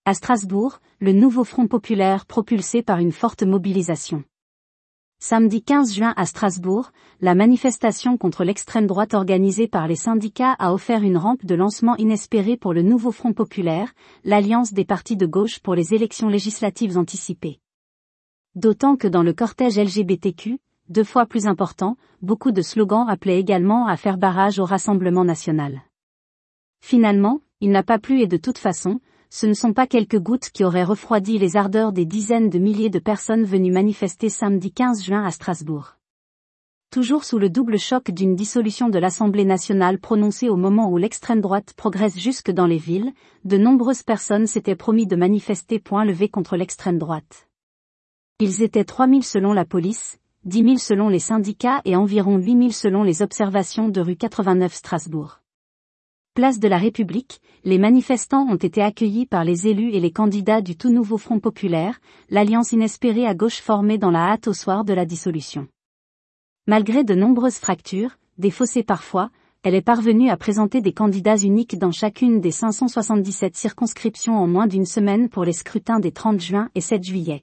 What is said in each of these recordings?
À Strasbourg, le nouveau Front populaire propulsé par une forte mobilisation. Samedi 15 juin à Strasbourg, la manifestation contre l'extrême droite organisée par les syndicats a offert une rampe de lancement inespérée pour le nouveau Front populaire, l'alliance des partis de gauche pour les élections législatives anticipées. D'autant que dans le cortège LGBTQ, 2 fois plus important, beaucoup de slogans appelaient également à faire barrage au Rassemblement national. Finalement, il n'a pas plu et de toute façon, ce ne sont pas quelques gouttes qui auraient refroidi les ardeurs des dizaines de milliers de personnes venues manifester samedi 15 juin à Strasbourg. Toujours sous le double choc d'une dissolution de l'Assemblée nationale prononcée au moment où l'extrême droite progresse jusque dans les villes, de nombreuses personnes s'étaient promis de manifester point levé contre l'extrême droite. Ils étaient 3 000 selon la police, 10 000 selon les syndicats et environ 8 000 selon les observations de rue 89 Strasbourg. Place de la République, les manifestants ont été accueillis par les élus et les candidats du tout nouveau Front populaire, l'alliance inespérée à gauche formée dans la hâte au soir de la dissolution. Malgré de nombreuses fractures, des fossés parfois, elle est parvenue à présenter des candidats uniques dans chacune des 577 circonscriptions en moins d'une semaine pour les scrutins des 30 juin et 7 juillet.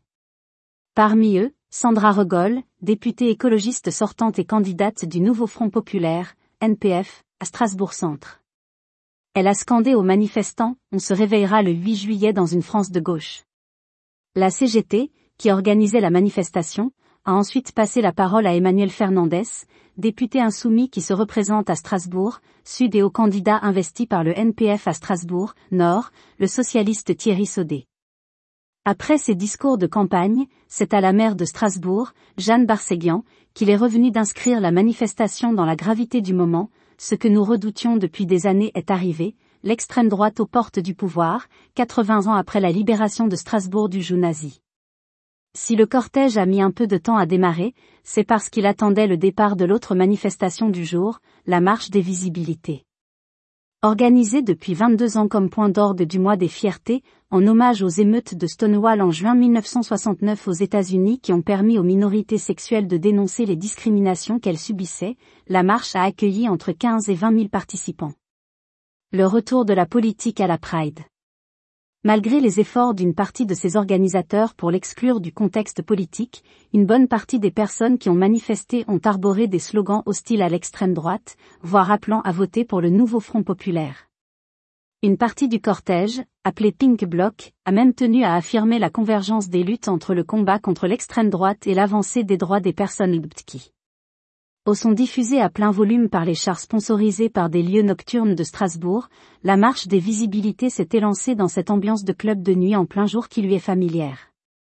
Parmi eux, Sandra Regol, députée écologiste sortante et candidate du nouveau Front populaire, NPF, à Strasbourg-Centre. Elle a scandé aux manifestants « On se réveillera le 8 juillet dans une France de gauche ». La CGT, qui organisait la manifestation, a ensuite passé la parole à Emmanuel Fernandez, député insoumis qui se représente à Strasbourg, Sud et au candidat investi par le NPF à Strasbourg, Nord, le socialiste Thierry Saudet. Après ces discours de campagne, c'est à la maire de Strasbourg, Jeanne Barséguian, qu'il est revenu d'inscrire la manifestation dans la gravité du moment. Ce que nous redoutions depuis des années est arrivé, l'extrême droite aux portes du pouvoir, 80 ans après la libération de Strasbourg du joug nazi. Si le cortège a mis un peu de temps à démarrer, c'est parce qu'il attendait le départ de l'autre manifestation du jour, la marche des visibilités. Organisée depuis 22 ans comme point d'orgue du mois des fiertés, en hommage aux émeutes de Stonewall en juin 1969 aux États-Unis qui ont permis aux minorités sexuelles de dénoncer les discriminations qu'elles subissaient, la marche a accueilli entre 15 et 20 000 participants. Le retour de la politique à la Pride. Malgré les efforts d'une partie de ses organisateurs pour l'exclure du contexte politique, une bonne partie des personnes qui ont manifesté ont arboré des slogans hostiles à l'extrême droite, voire appelant à voter pour le nouveau Front populaire. Une partie du cortège, appelée Pink Bloc, a même tenu à affirmer la convergence des luttes entre le combat contre l'extrême droite et l'avancée des droits des personnes LGBTQ. Au son diffusé à plein volume par les chars sponsorisés par des lieux nocturnes de Strasbourg, la marche des visibilités s'est élancée dans cette ambiance de club de nuit en plein jour qui lui est familière.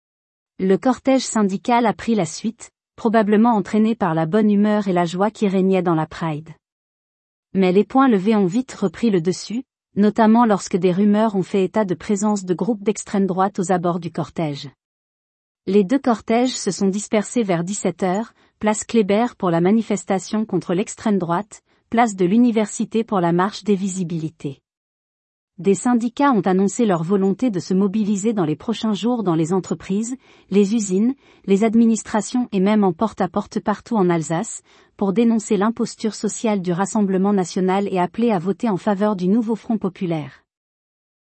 Le cortège syndical a pris la suite, probablement entraîné par la bonne humeur et la joie qui régnait dans la Pride. Mais les poings levés ont vite repris le dessus, notamment lorsque des rumeurs ont fait état de présence de groupes d'extrême droite aux abords du cortège. Les 2 cortèges se sont dispersés vers 17h, place Kléber pour la manifestation contre l'extrême droite, place de l'Université pour la marche des visibilités. Des syndicats ont annoncé leur volonté de se mobiliser dans les prochains jours dans les entreprises, les usines, les administrations et même en porte-à-porte partout en Alsace, pour dénoncer l'imposture sociale du Rassemblement national et appeler à voter en faveur du nouveau Front populaire.